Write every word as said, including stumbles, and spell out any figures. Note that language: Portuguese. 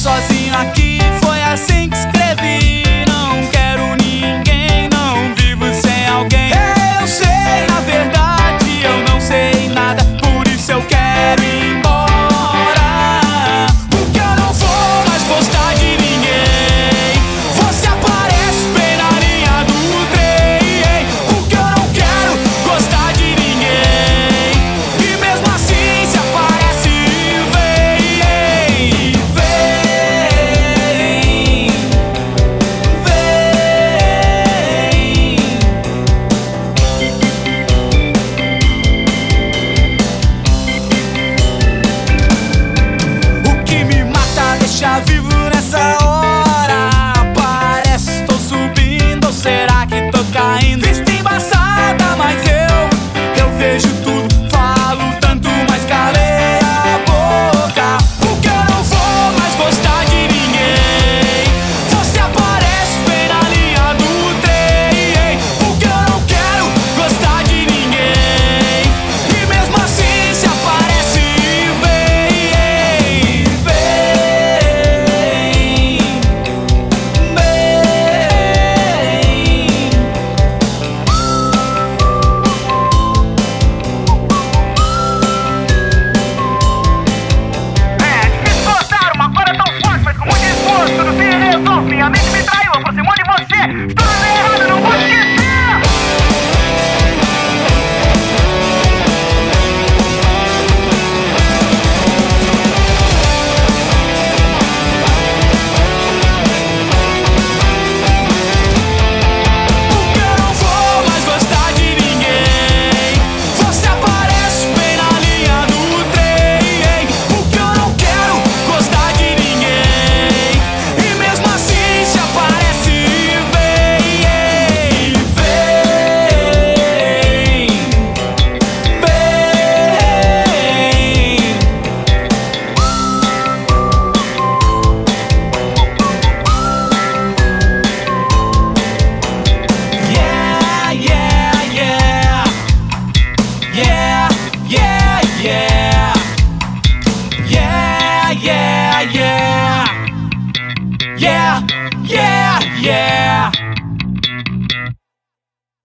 sozinho aqui, foi assim que escrevi. Não quero ninguém, não vivo sem alguém. Eu sei, na verdade, eu não sei nada, por isso eu quero ir embora. Porque eu não vou mais gostar de ninguém. Você aparece bem na linha do trem. Porque eu não quero gostar de ninguém. E mesmo assim se aparece, vem, vem, vem. O que me mata deixa